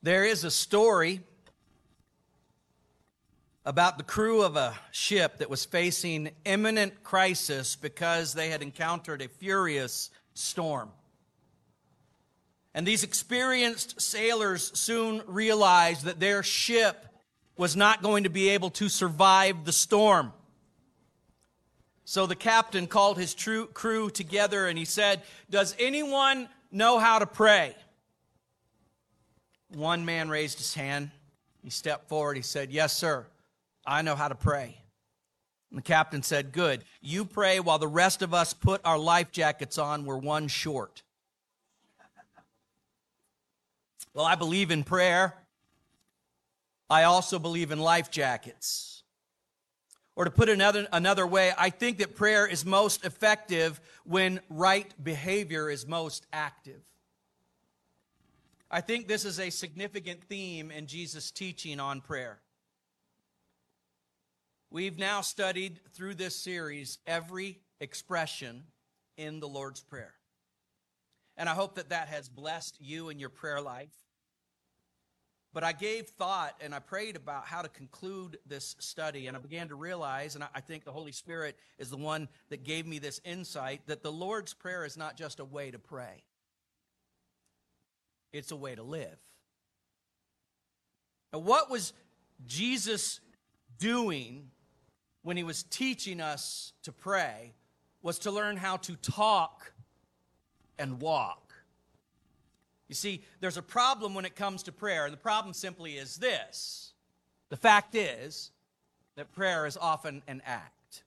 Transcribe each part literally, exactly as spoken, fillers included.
There is a story about the crew of a ship that was facing imminent crisis because they had encountered a furious storm. And these experienced sailors soon realized that their ship was not going to be able to survive the storm. So the captain called his true crew together and he said, "Does anyone know how to pray?" One man raised his hand. He stepped forward. He said, "Yes, sir. I know how to pray." And the captain said, "Good. You pray while the rest of us put our life jackets on. We're one short." Well, I believe in prayer. I also believe in life jackets. Or to put it another, another way, I think that prayer is most effective when right behavior is most active. I think this is a significant theme in Jesus' teaching on prayer. We've now studied through this series every expression in the Lord's Prayer. And I hope that that has blessed you in your prayer life. But I gave thought and I prayed about how to conclude this study, and I began to realize, and I think the Holy Spirit is the one that gave me this insight, that the Lord's Prayer is not just a way to pray. It's a way to live. Now, what was Jesus doing when he was teaching us to pray was to learn how to talk and walk. You see, there's a problem when it comes to prayer, and the problem simply is this. The fact is that prayer is often an act.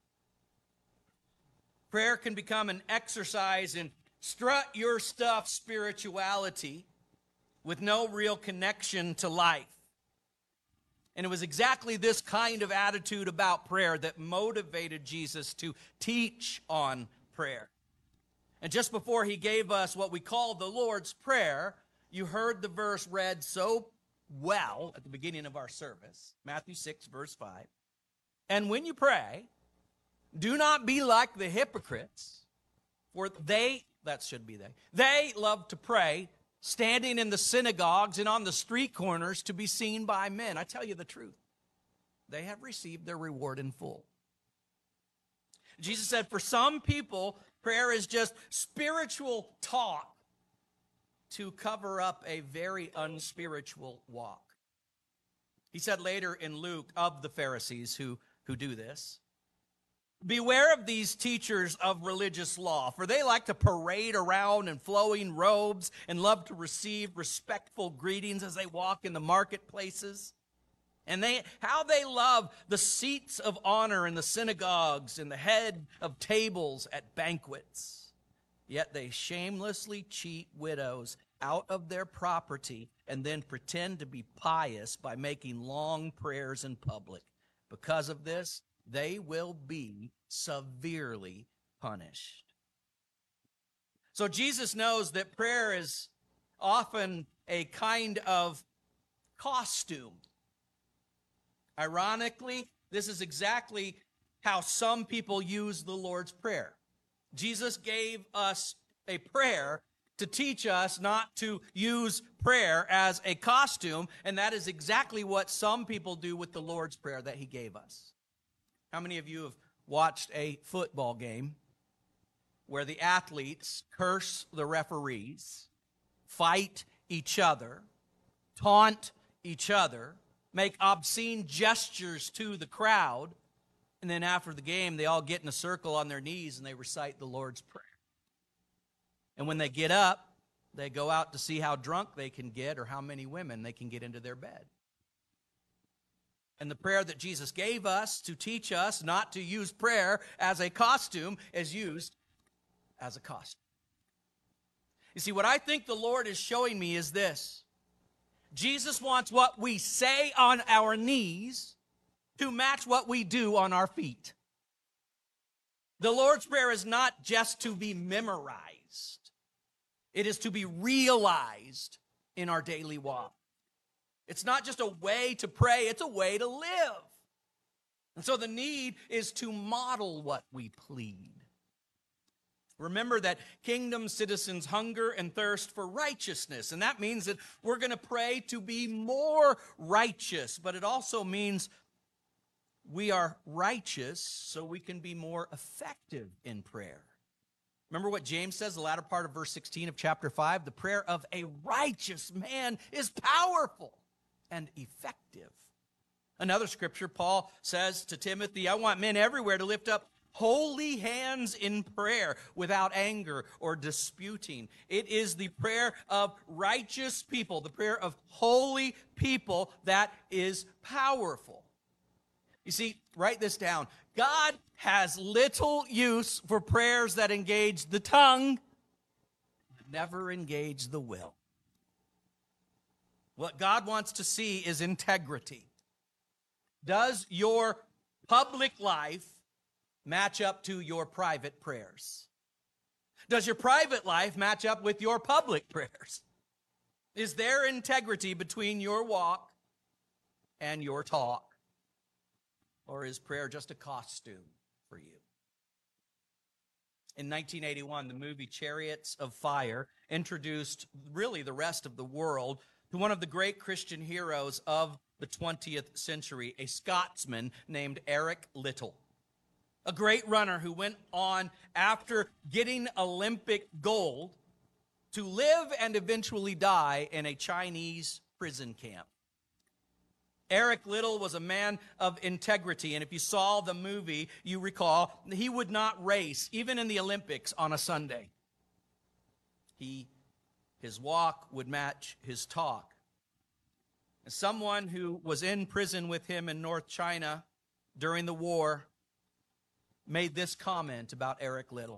Prayer can become an exercise in strut your stuff spirituality with no real connection to life. And it was exactly this kind of attitude about prayer that motivated Jesus to teach on prayer. And just before he gave us what we call the Lord's Prayer, you heard the verse read so well at the beginning of our service, Matthew six, verse five. "And when you pray, do not be like the hypocrites, for they," that should be they, "they love to pray, standing in the synagogues and on the street corners to be seen by men." I tell you the truth, they have received their reward in full. Jesus said for some people, prayer is just spiritual talk to cover up a very unspiritual walk. He said later in Luke of the Pharisees who, who do this, "Beware of these teachers of religious law, for they like to parade around in flowing robes and love to receive respectful greetings as they walk in the marketplaces. And they, how they love the seats of honor in the synagogues and the head of tables at banquets. Yet they shamelessly cheat widows out of their property and then pretend to be pious by making long prayers in public. Because of this, they will be severely punished." So Jesus knows that prayer is often a kind of costume. Ironically, this is exactly how some people use the Lord's Prayer. Jesus gave us a prayer to teach us not to use prayer as a costume, and that is exactly what some people do with the Lord's Prayer that he gave us. How many of you have watched a football game where the athletes curse the referees, fight each other, taunt each other, make obscene gestures to the crowd, and then after the game, they all get in a circle on their knees and they recite the Lord's Prayer. And when they get up, they go out to see how drunk they can get or how many women they can get into their bed. And the prayer that Jesus gave us to teach us not to use prayer as a costume is used as a costume. You see, what I think the Lord is showing me is this. Jesus wants what we say on our knees to match what we do on our feet. The Lord's Prayer is not just to be memorized. It is to be realized in our daily walk. It's not just a way to pray, it's a way to live. And so the need is to model what we plead. Remember that kingdom citizens hunger and thirst for righteousness, and that means that we're going to pray to be more righteous, but it also means we are righteous so we can be more effective in prayer. Remember what James says, the latter part of verse sixteen of chapter five? The prayer of a righteous man is powerful and effective. Another scripture, Paul says to Timothy, I want men everywhere to lift up holy hands in prayer without anger or disputing. It is the prayer of righteous people, the prayer of holy people that is powerful. You see, write this down. God has little use for prayers that engage the tongue, but never engage the will. What God wants to see is integrity. Does your public life match up to your private prayers? Does your private life match up with your public prayers? Is there integrity between your walk and your talk? Or is prayer just a costume for you? In nineteen eighty-one, the movie Chariots of Fire introduced really the rest of the world to one of the great Christian heroes of the twentieth century, a Scotsman named Eric Liddell. A great runner who went on, after getting Olympic gold, to live and eventually die in a Chinese prison camp. Eric Liddell was a man of integrity, and if you saw the movie, you recall he would not race, even in the Olympics, on a Sunday. He, his walk would match his talk. And someone who was in prison with him in North China during the war made this comment about Eric Liddell.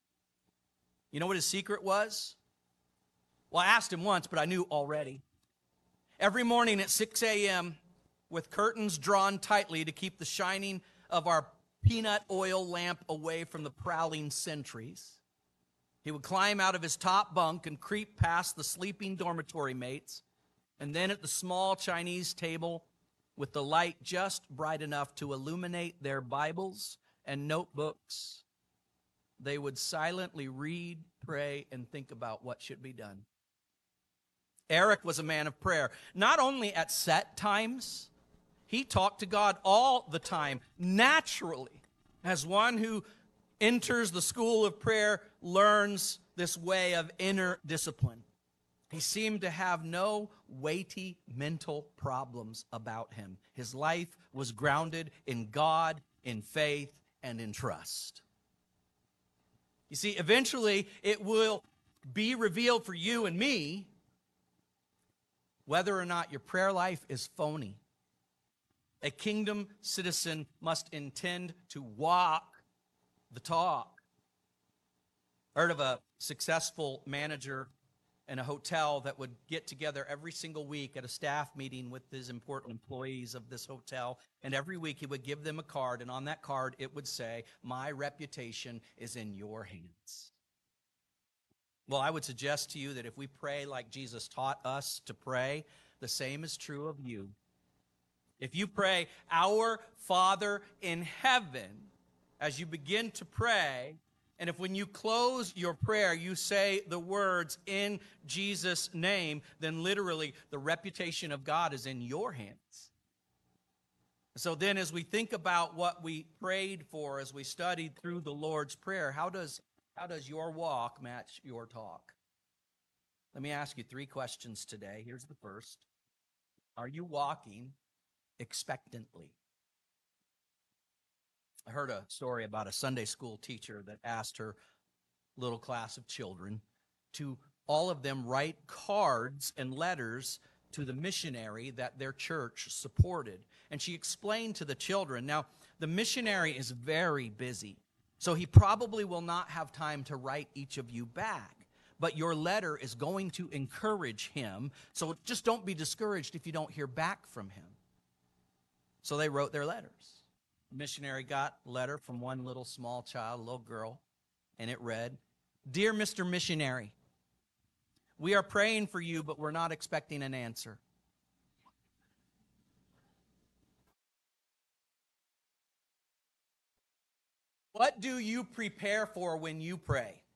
You know what his secret was? Well, I asked him once, but I knew already. Every morning at six a.m., with curtains drawn tightly to keep the shining of our peanut oil lamp away from the prowling sentries, he would climb out of his top bunk and creep past the sleeping dormitory mates, and then at the small Chinese table, with the light just bright enough to illuminate their Bibles and notebooks, they would silently read, pray, and think about what should be done. Eric was a man of prayer, not only at set times. He talked to God all the time, naturally, as one who enters the school of prayer learns this way of inner discipline. He seemed to have no weighty mental problems about him. His life was grounded in God, in faith, and in trust. You see, eventually it will be revealed for you and me whether or not your prayer life is phony. A kingdom citizen must intend to walk the talk. Heard of a successful manager in a hotel that would get together every single week at a staff meeting with his important employees of this hotel, and every week he would give them a card, and on that card it would say, "My reputation is in your hands." Well, I would suggest to you that if we pray like Jesus taught us to pray, the same is true of you. If you pray, "Our Father in heaven," as you begin to pray, and if when you close your prayer, you say the words, "In Jesus' name," then literally the reputation of God is in your hands. So then as we think about what we prayed for, as we studied through the Lord's Prayer, how does, how does your walk match your talk? Let me ask you three questions today. Here's the first. Are you walking expectantly? I heard a story about a Sunday school teacher that asked her little class of children to all of them write cards and letters to the missionary that their church supported. And she explained to the children, now, the missionary is very busy, so he probably will not have time to write each of you back. But your letter is going to encourage him, so just don't be discouraged if you don't hear back from him. So they wrote their letters. The missionary got a letter from one little small child, a little girl, and it read, "Dear Mister Missionary, we are praying for you, but we're not expecting an answer. What do you prepare for when you pray?"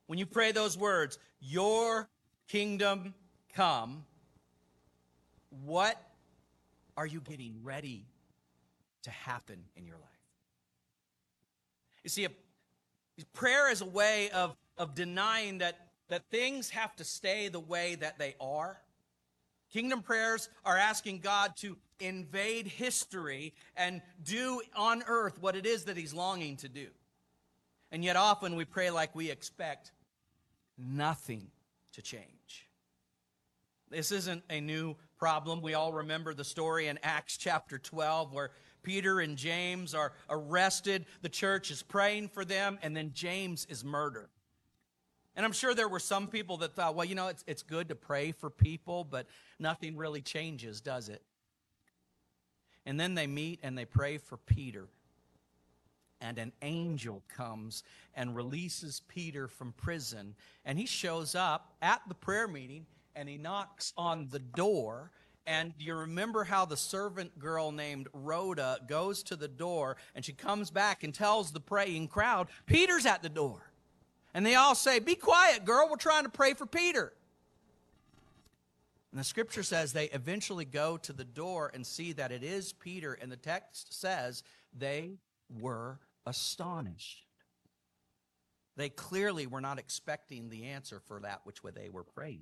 when you pray those words, your kingdom come, what are you getting ready to happen in your life? You see, a, prayer is a way of, of denying that, that things have to stay the way that they are. Kingdom prayers are asking God to invade history and do on earth what it is that he's longing to do. And yet often we pray like we expect nothing to change. This isn't a new problem. We all remember the story in Acts chapter twelve where Peter and James are arrested. The church is praying for them, and then James is murdered. And I'm sure there were some people that thought, well, you know, it's, it's good to pray for people, but nothing really changes, does it? And then they meet and they pray for Peter. And an angel comes and releases Peter from prison. And he shows up at the prayer meeting and he knocks on the door. And you remember how the servant girl named Rhoda goes to the door and she comes back and tells the praying crowd, Peter's at the door. And they all say, be quiet, girl, we're trying to pray for Peter. And the scripture says they eventually go to the door and see that it is Peter. And the text says they were astonished. They clearly were not expecting the answer for that which they were praying.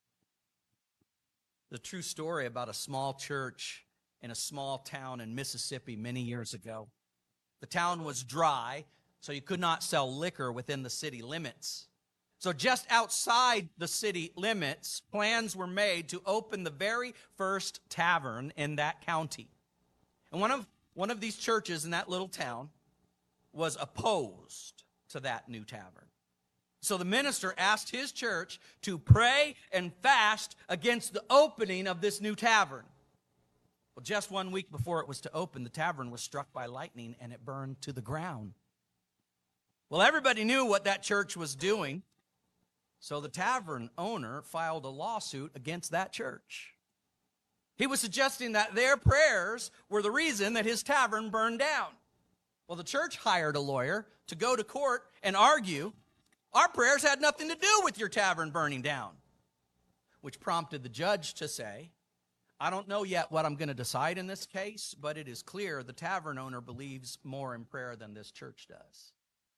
The true story about a small church in a small town in Mississippi many years ago. The town was dry, so you could not sell liquor within the city limits. So just outside the city limits, plans were made to open the very first tavern in that county. And one of, one of these churches in that little town was opposed to that new tavern. So the minister asked his church to pray and fast against the opening of this new tavern. Well, just one week before it was to open, the tavern was struck by lightning and it burned to the ground. Well, everybody knew what that church was doing, so the tavern owner filed a lawsuit against that church. He was suggesting that their prayers were the reason that his tavern burned down. Well, the church hired a lawyer to go to court and argue, our prayers had nothing to do with your tavern burning down, which prompted the judge to say, I don't know yet what I'm going to decide in this case, but it is clear the tavern owner believes more in prayer than this church does.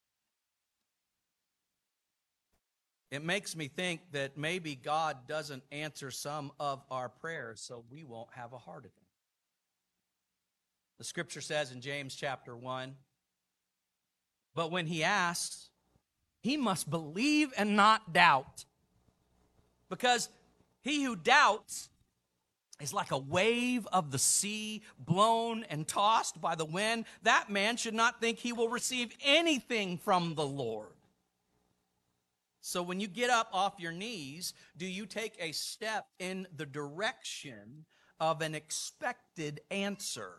It makes me think that maybe God doesn't answer some of our prayers, so we won't have a heart of them. The scripture says in James chapter one, but when he asks, he must believe and not doubt. Because he who doubts is like a wave of the sea, blown and tossed by the wind. That man should not think he will receive anything from the Lord. So when you get up off your knees, do you take a step in the direction of an expected answer?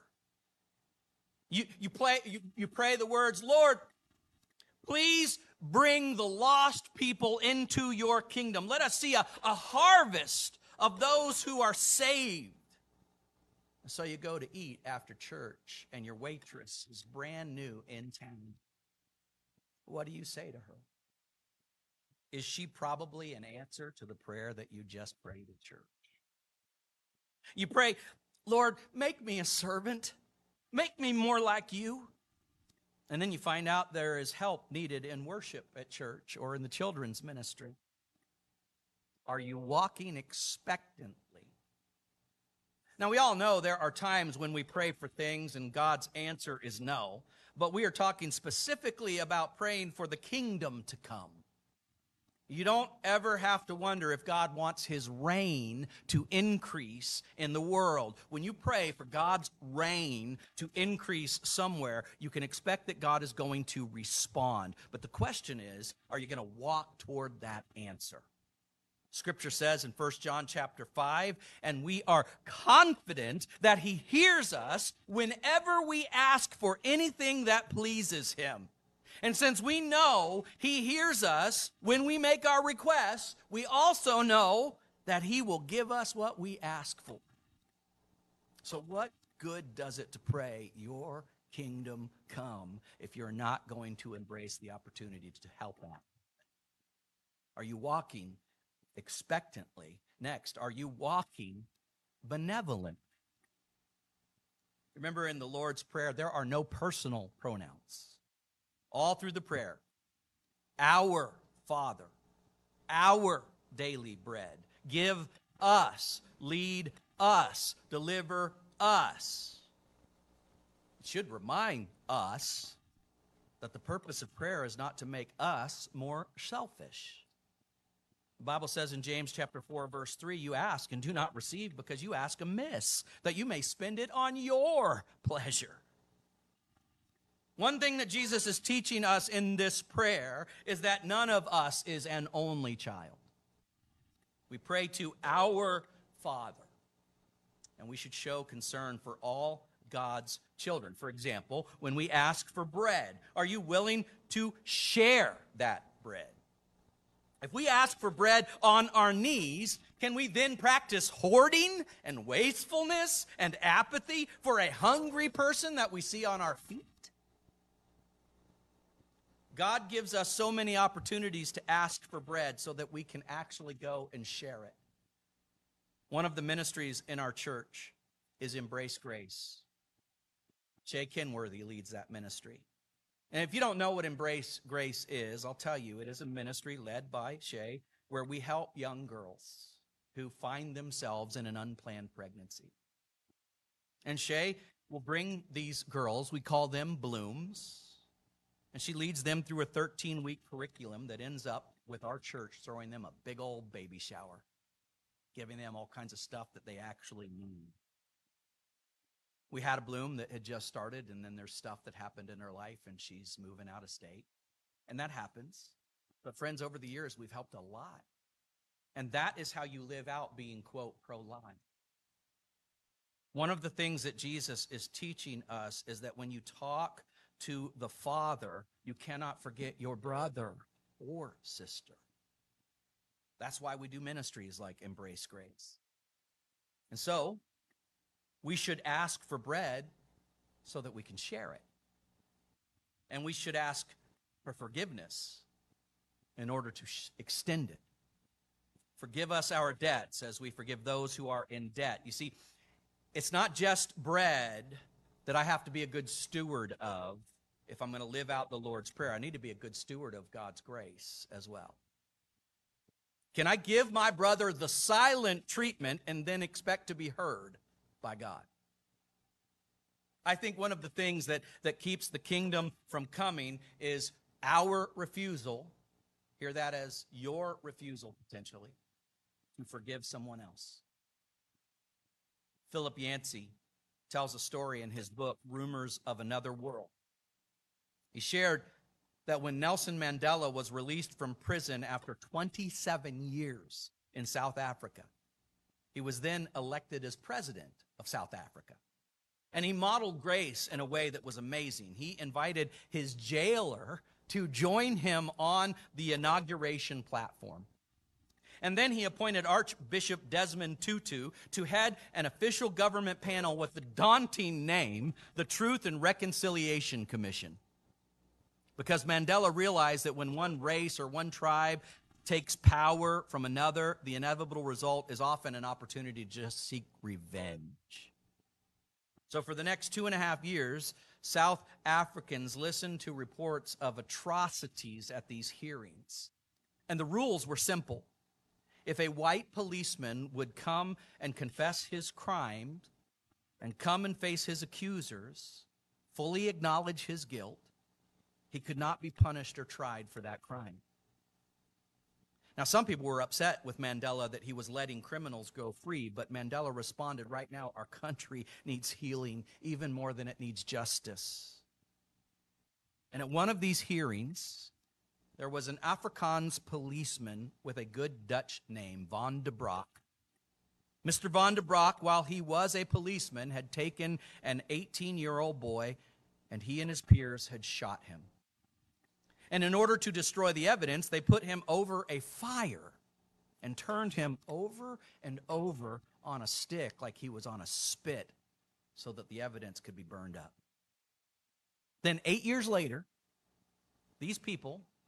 You, you, play, you, you pray the words, Lord, please bring the lost people into your kingdom. Let us see a, a harvest of those who are saved. And so you go to eat after church, and your waitress is brand new in town. What do you say to her? Is she probably an answer to the prayer that you just prayed at church? You pray, Lord, make me a servant. Make me more like you. And then you find out there is help needed in worship at church or in the children's ministry. Are you walking expectantly? Now, we all know there are times when we pray for things and God's answer is no, but we are talking specifically about praying for the kingdom to come. You don't ever have to wonder if God wants his reign to increase in the world. When you pray for God's reign to increase somewhere, you can expect that God is going to respond. But the question is, are you going to walk toward that answer? Scripture says in First John chapter five, and we are confident that he hears us whenever we ask for anything that pleases him. And since we know he hears us when we make our requests, we also know that he will give us what we ask for. So what good does it to pray, your kingdom come, if you're not going to embrace the opportunity to help out? Are you walking expectantly? Next, are you walking benevolent? Remember, in the Lord's Prayer, there are no personal pronouns. All through the prayer, our Father, our daily bread, give us, lead us, deliver us. It should remind us that the purpose of prayer is not to make us more selfish. The Bible says in James chapter four, verse three, you ask and do not receive because you ask amiss, that you may spend it on your pleasure. One thing that Jesus is teaching us in this prayer is that none of us is an only child. We pray to our Father, and we should show concern for all God's children. For example, when we ask for bread, are you willing to share that bread? If we ask for bread on our knees, can we then practice hoarding and wastefulness and apathy for a hungry person that we see on our feet? God gives us so many opportunities to ask for bread so that we can actually go and share it. One of the ministries in our church is Embrace Grace. Shay Kenworthy leads that ministry. And if you don't know what Embrace Grace is, I'll tell you, it is a ministry led by Shay where we help young girls who find themselves in an unplanned pregnancy. And Shay will bring these girls, we call them blooms, and she leads them through a thirteen-week curriculum that ends up with our church throwing them a big old baby shower, giving them all kinds of stuff that they actually need. We had a bloom that had just started, and then there's stuff that happened in her life, and she's moving out of state. And that happens. But friends, over the years, we've helped a lot. And that is how you live out being, quote, pro-life. One of the things that Jesus is teaching us is that when you talk to the Father, you cannot forget your brother or sister. That's why we do ministries like Embrace Grace. And so, we should ask for bread so that we can share it. And we should ask for forgiveness in order to sh- extend it. Forgive us our debts as we forgive those who are in debt. You see, it's not just bread that I have to be a good steward of if I'm going to live out the Lord's Prayer. I need to be a good steward of God's grace as well. Can I give my brother the silent treatment and then expect to be heard by God? I think one of the things that, that keeps the kingdom from coming is our refusal, hear that as your refusal potentially, to forgive someone else. Philip Yancey tells a story in his book, Rumors of Another World. He shared that when Nelson Mandela was released from prison after twenty-seven years in South Africa, he was then elected as president of South Africa. And he modeled grace in a way that was amazing. He invited his jailer to join him on the inauguration platform. And then he appointed Archbishop Desmond Tutu to head an official government panel with the daunting name, the Truth and Reconciliation Commission. Because Mandela realized that when one race or one tribe takes power from another, the inevitable result is often an opportunity to just seek revenge. So for the next two and a half years, South Africans listened to reports of atrocities at these hearings. And the rules were simple. If a white policeman would come and confess his crime and come and face his accusers, fully acknowledge his guilt, he could not be punished or tried for that crime. Now, some people were upset with Mandela that he was letting criminals go free, but Mandela responded, right now, our country needs healing even more than it needs justice. And at one of these hearings, there was an Afrikaans policeman with a good Dutch name, Van de Broek. Mister Van de Broek, while he was a policeman, had taken an eighteen-year-old boy, and he and his peers had shot him. And in order to destroy the evidence, they put him over a fire and turned him over and over on a stick like he was on a spit so that the evidence could be burned up. Then eight years later, these people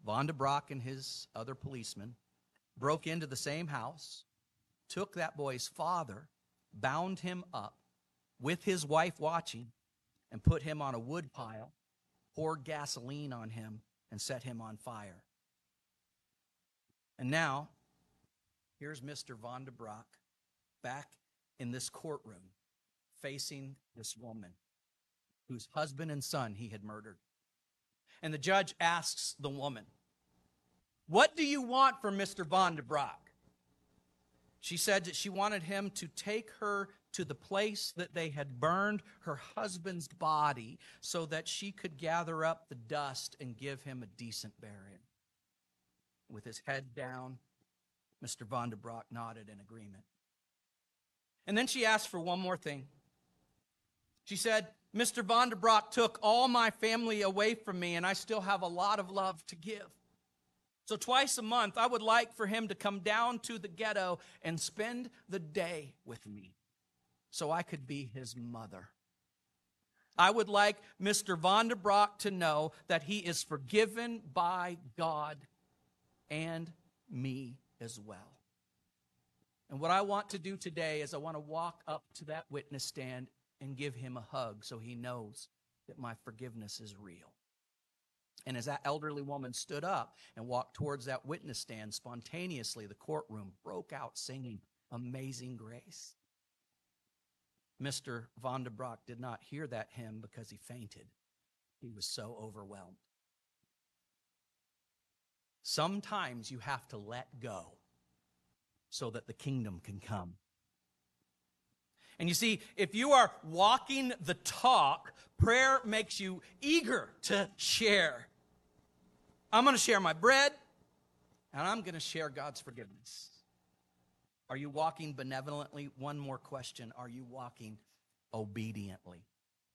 Von de Broek and his other policemen broke into the same house, took that boy's father, bound him up with his wife watching, and put him on a wood pile, poured gasoline on him, and set him on fire. And now, here's Mister Von de Broek back in this courtroom facing this woman whose husband and son he had murdered. And the judge asks the woman, "What do you want from Mister Von de Broek?" She said that she wanted him to take her to the place that they had burned her husband's body so that she could gather up the dust and give him a decent burial. With his head down, Mister Von de Broek nodded in agreement. And then she asked for one more thing. She said, "Mister Von de Broek took all my family away from me, and I still have a lot of love to give. So twice a month, I would like for him to come down to the ghetto and spend the day with me so I could be his mother. I would like Mister Von de Broek to know that he is forgiven by God and me as well. And what I want to do today is I want to walk up to that witness stand and give him a hug so he knows that my forgiveness is real." And as that elderly woman stood up and walked towards that witness stand, spontaneously the courtroom broke out singing Amazing Grace. Mister Von de Broek did not hear that hymn because he fainted. He was so overwhelmed. Sometimes you have to let go so that the kingdom can come. And you see, if you are walking the talk, prayer makes you eager to share. I'm going to share my bread, and I'm going to share God's forgiveness. Are you walking benevolently? One more question. Are you walking obediently?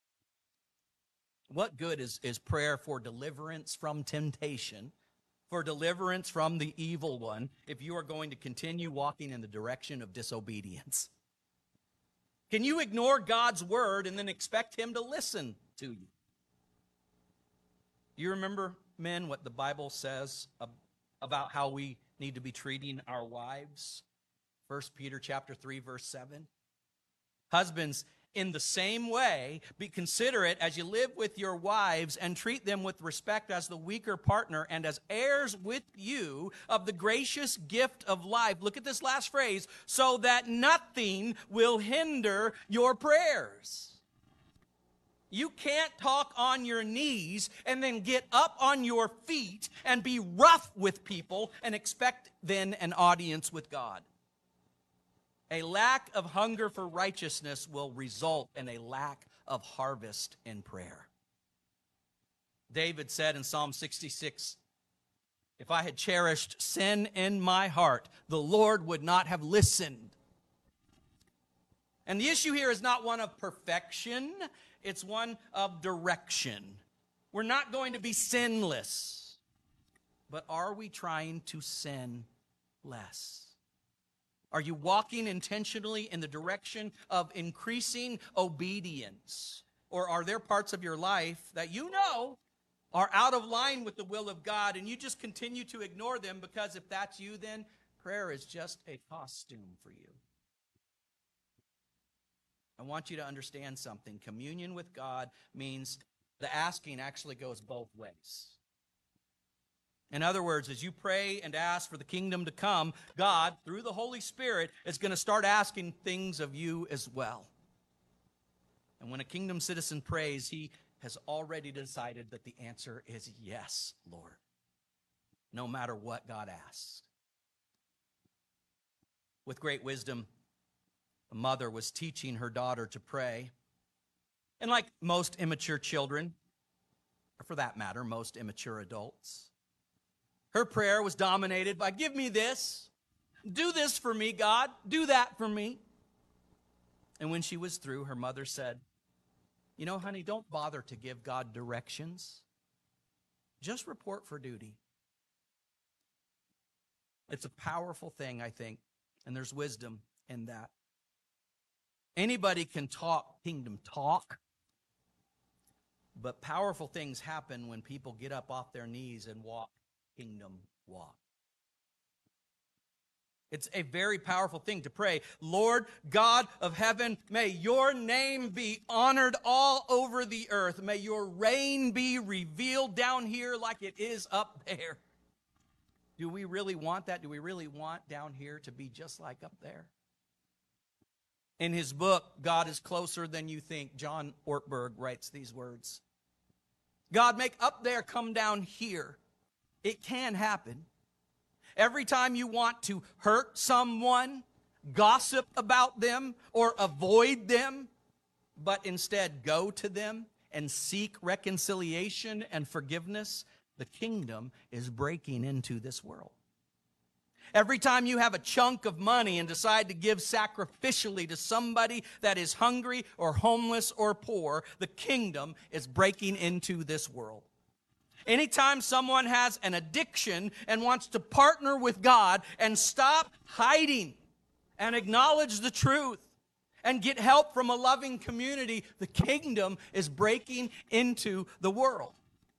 What good is, is prayer for deliverance from temptation, for deliverance from the evil one, if you are going to continue walking in the direction of disobedience? Can you ignore God's word and then expect him to listen to you? Do you remember, men, what the Bible says about how we need to be treating our wives? First Peter chapter three, verse seven. Husbands, in the same way, be considerate as you live with your wives and treat them with respect as the weaker partner and as heirs with you of the gracious gift of life. Look at this last phrase, so that nothing will hinder your prayers. You can't talk on your knees and then get up on your feet and be rough with people and expect then an audience with God. A lack of hunger for righteousness will result in a lack of harvest in prayer. David said in Psalm sixty-six, "If I had cherished sin in my heart, the Lord would not have listened." And the issue here is not one of perfection, it's one of direction. We're not going to be sinless, but are we trying to sin less? Are you walking intentionally in the direction of increasing obedience? Or are there parts of your life that you know are out of line with the will of God and you just continue to ignore them because if that's you, then prayer is just a costume for you? I want you to understand something. Communion with God means the asking actually goes both ways. In other words, as you pray and ask for the kingdom to come, God, through the Holy Spirit, is going to start asking things of you as well. And when a kingdom citizen prays, he has already decided that the answer is yes, Lord, no matter what God asks. With great wisdom, a mother was teaching her daughter to pray. And like most immature children, or for that matter, most immature adults, her prayer was dominated by, "Give me this, do this for me, God, do that for me." And when she was through, her mother said, "You know, honey, don't bother to give God directions. Just report for duty." It's a powerful thing, I think, and there's wisdom in that. Anybody can talk kingdom talk, but powerful things happen when people get up off their knees and walk kingdom walk. It's a very powerful thing to pray. Lord God of heaven, may your name be honored all over the earth. May your reign be revealed down here like it is up there. Do we really want that? Do we really want down here to be just like up there? In his book, God is Closer Than You Think, John Ortberg writes these words. God, make up there come down here. It can happen. Every time you want to hurt someone, gossip about them, or avoid them, but instead go to them and seek reconciliation and forgiveness, the kingdom is breaking into this world. Every time you have a chunk of money and decide to give sacrificially to somebody that is hungry or homeless or poor, the kingdom is breaking into this world. Anytime someone has an addiction and wants to partner with God and stop hiding and acknowledge the truth and get help from a loving community, the kingdom is breaking into the world.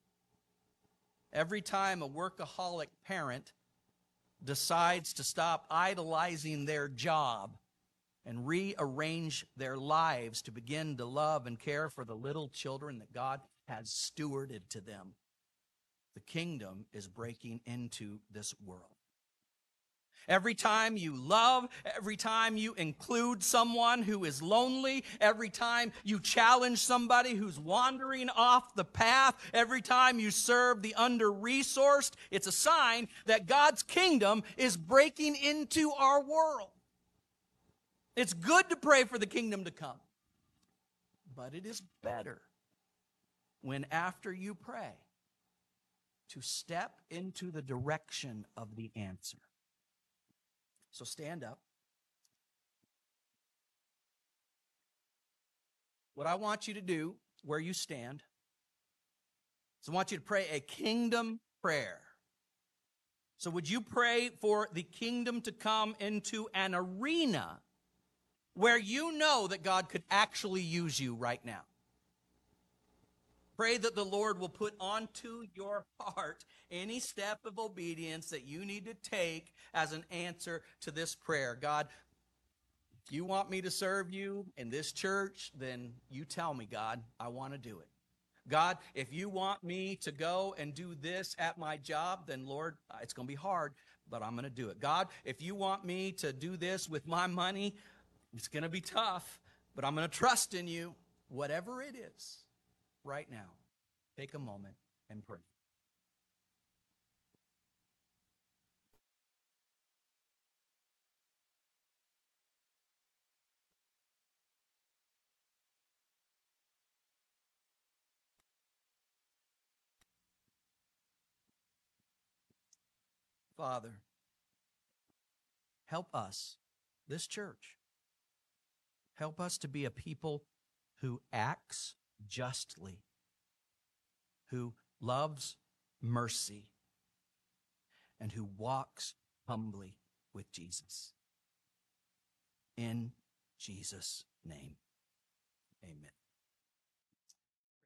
Every time a workaholic parent decides to stop idolizing their job and rearrange their lives to begin to love and care for the little children that God has stewarded to them, the kingdom is breaking into this world. Every time you love, every time you include someone who is lonely, every time you challenge somebody who's wandering off the path, every time you serve the under-resourced, it's a sign that God's kingdom is breaking into our world. It's good to pray for the kingdom to come, but it is better when after you pray, to step into the direction of the answer. So stand up. What I want you to do, where you stand, is I want you to pray a kingdom prayer. So would you pray for the kingdom to come into an arena where you know that God could actually use you right now? Pray that the Lord will put onto your heart any step of obedience that you need to take as an answer to this prayer. God, if you want me to serve you in this church, then you tell me, God, I want to do it. God, if you want me to go and do this at my job, then Lord, it's going to be hard, but I'm going to do it. God, if you want me to do this with my money, it's going to be tough, but I'm going to trust in you, whatever it is. Right now, take a moment and pray. Father, help us, this church, help us to be a people who acts justly, who loves mercy, and who walks humbly with Jesus. In Jesus' name, amen.